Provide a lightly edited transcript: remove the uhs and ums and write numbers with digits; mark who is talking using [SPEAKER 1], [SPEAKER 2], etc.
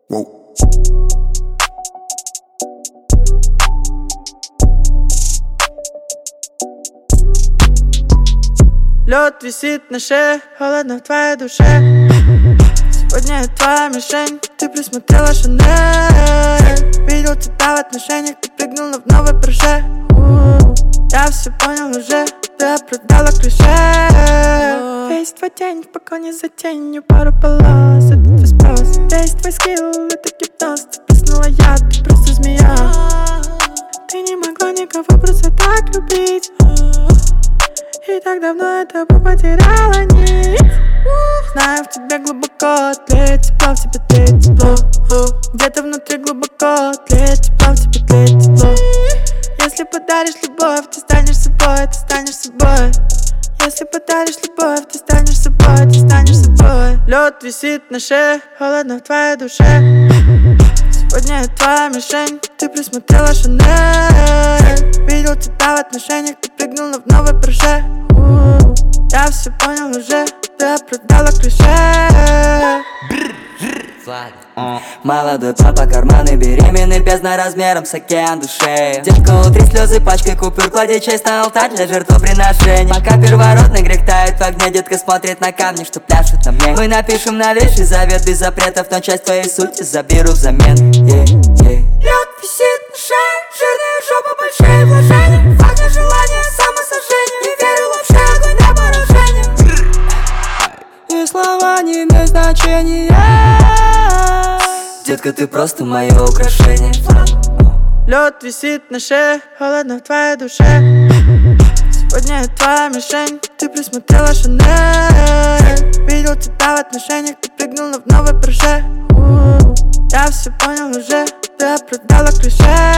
[SPEAKER 1] Воу.
[SPEAKER 2] Лед висит на шее, холодно в твоей душе. Сегодня я твоя мишень, ты присмотрела Шанель. Видел тебя в отношениях, ты прыгнула в новый прыжок. Я все понял уже, ты оправдала клише. Весь твой день в погоне за тенью, пару полос, это твой спрос. Весь твой скилл, это гипноз, ты прыснула я, ты просто змея. Ты не могла никого просто так любить. И так давно я тобой потеряла нить. Знаю, в тебе глубоко тлеет тепло, в тебе тлеет тепло. Где-то внутри глубоко тлеет тепло, в тебе тлеет тепло. Если подаришь любовь, ты станешь собой, ты станешь собой. Если подаришь любовь, ты станешь собой, ты станешь собой. Лед висит на шее, холодно в твоей душе. Сегодня я твоя мишень, ты присмотрела Шанель. Видел тебя в отношениях, ты прыгнула в новый прыжок. Я все понял уже, ты оправдала клише.
[SPEAKER 3] Молодой папа, карманы беременный, бездна размером с океан души. Детка, утри слезы пачкой купюр, клади честь на алтарь для жертвоприношений. Пока первородный грех тает в огне, детка смотрит на камни, что пляшут на мне. Мы напишем новейший завет без запретов, но часть твоей сути заберу взамен.
[SPEAKER 2] Лед висит на шее, жирная жопа, большие вложения. Факт желания, самосожжение, не верю вообще, огонь на поражение.
[SPEAKER 3] И слова не имеют значения. Детка, ты просто мое украшение.
[SPEAKER 2] Лед висит на шее, холодно в твоей душе. Сегодня я твоя мишень, ты присмотрела Шанель. Видел тебя в отношениях, ты прыгнула в новый прыжок. Я все понял уже, ты оправдала клише.